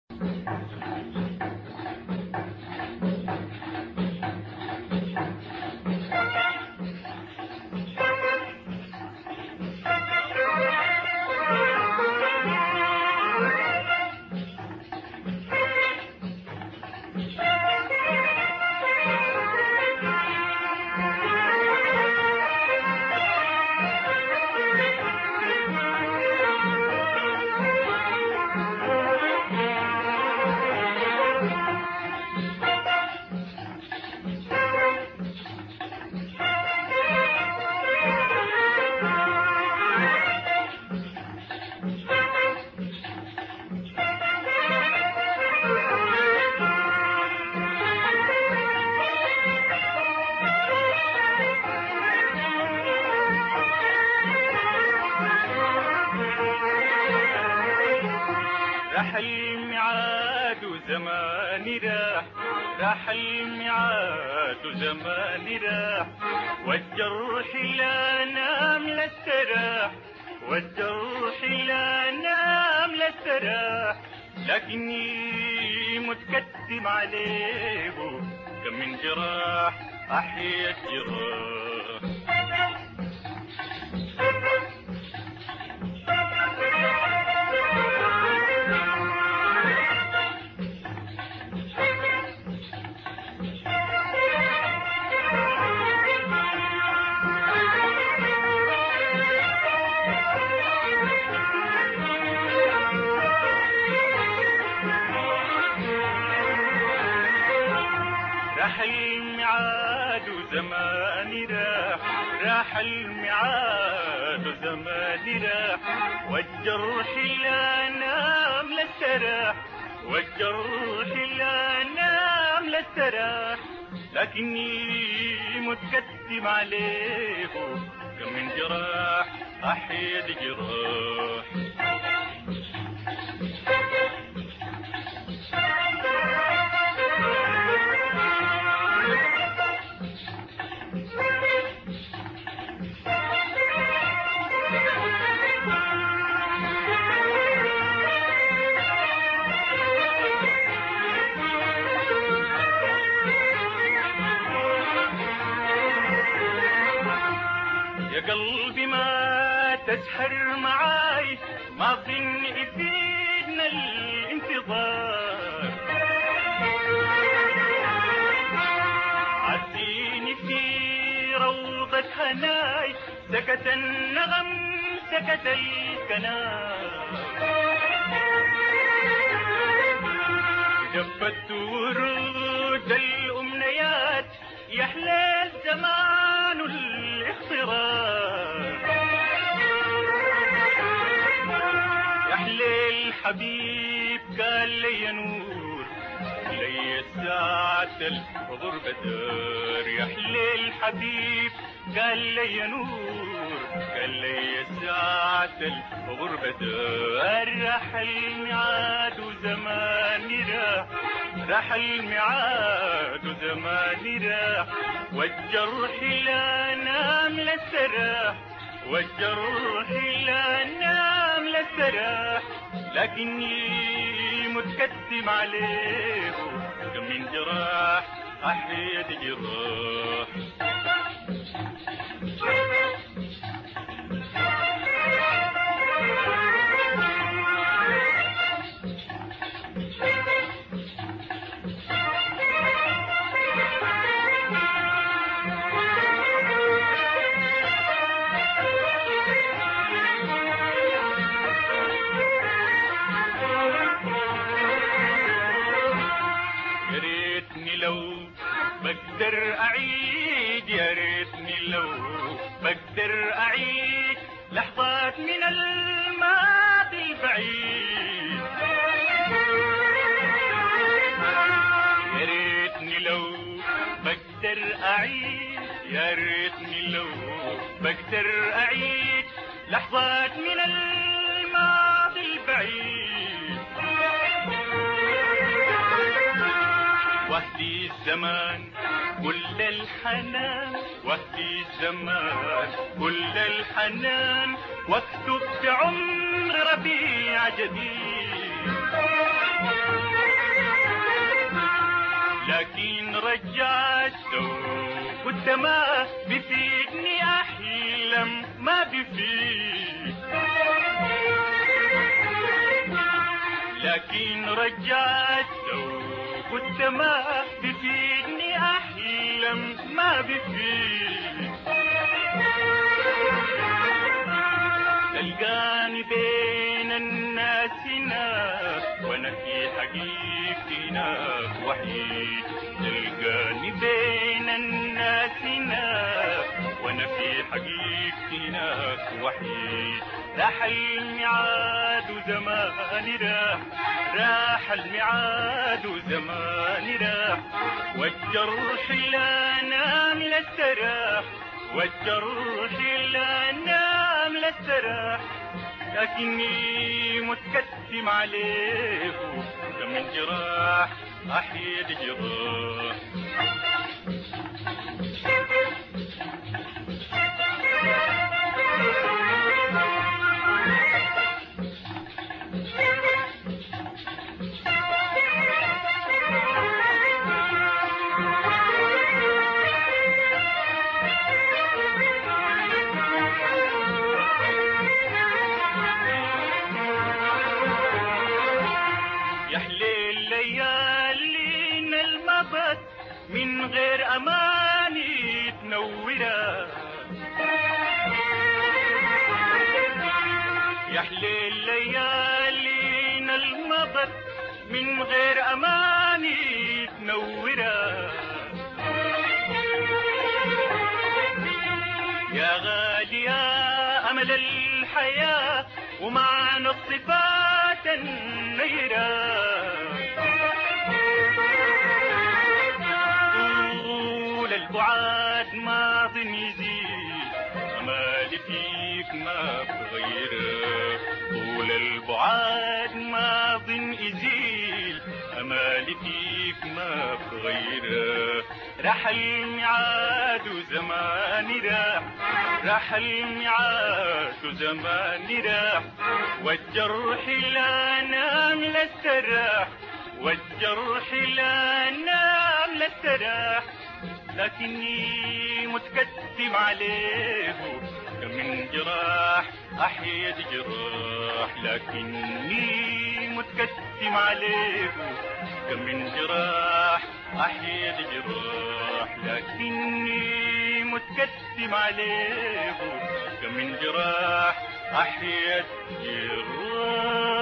راح الميعاد وزماني راح الميعاد وزماني راح، والجرح لا نام لا استراح، والجرح لا نام لا استراح، لكني متقدم عليه كم من جراح أحيا الجراح. راح الميعاد وزماني راح الميعاد وزماني راح، والجرح لا نام لا استراح، والجرح لا نام لا استراح، لكني متقدم عليه كم من جراح أحيا الجراح. يا قلبي ما تسهر معاي، ما ظن يفيدنا الانتظار، عزيني في روضة هناي، سكت النغم سكت الكنار، جفت ورود الأمنيات يحلى الزمان الاختراق، يحلى الحبيب قال لي نور لي الساعة الحضور بدار، يحلى الحبيب قال لي نور قال لي الساعة الحضور بدار، راح الميعاد وزماني راح الميعاد وزماني راح، والجرح لا نام لا استراح، والجرح لا نام لا استراح، لكني متقدم عليه كم من جراح أحيا الجراح. بقدر أعيد، يا ريتني لو بقدر أعيد لحظات من الماضي البعيد، يا ريتني لو بقدر أعيد، يا ريتني لو بقدر أعيد لحظات من الماضي البعيد، وحدي الزمان كل الحنان، وحدي الزمان كل الحنان، واكتب بعمر ربيع جديد. كنت ما بيفيدني أحلم ما بيفيد، لكن رجعت كنت ما بيفيدني أحلم ما بيفيد. تلقاني بين الناس هناك وانا في حقيقتي هناك وحيد، تلقاني بين الناس هناك وانا في حقيقتي هناك وحيد. راح الميعاد وزماني راح، راح الميعاد وزماني راح، والجرح لا نام للسراح، والجرح لا نام للسراح، لكني متكتم عليه كم جراح أحيد جراح. ليالينا المبت من غير أماني تنورا، يحلي ليالينا المبت من غير أماني تنورا. يا غالي يا أمل الحياة ومعنى الصفات النيرة، البعاد ماض يزيد أمالي فيك ما بغيره، طول البعاد ماض يزيل أمالي فيك ما بغيره. راح الميعاد وزماني راح، راح الميعاد وزماني راح، والجرح لا نام للسراح، والجرح لا نام للسراح، لكني متكتم عليه كم من جراح أحيد جراح، لكني متكتم عليه كم من جراح أحيد جراح، لكني متكتم عليه كم من جراح أحيد جراح.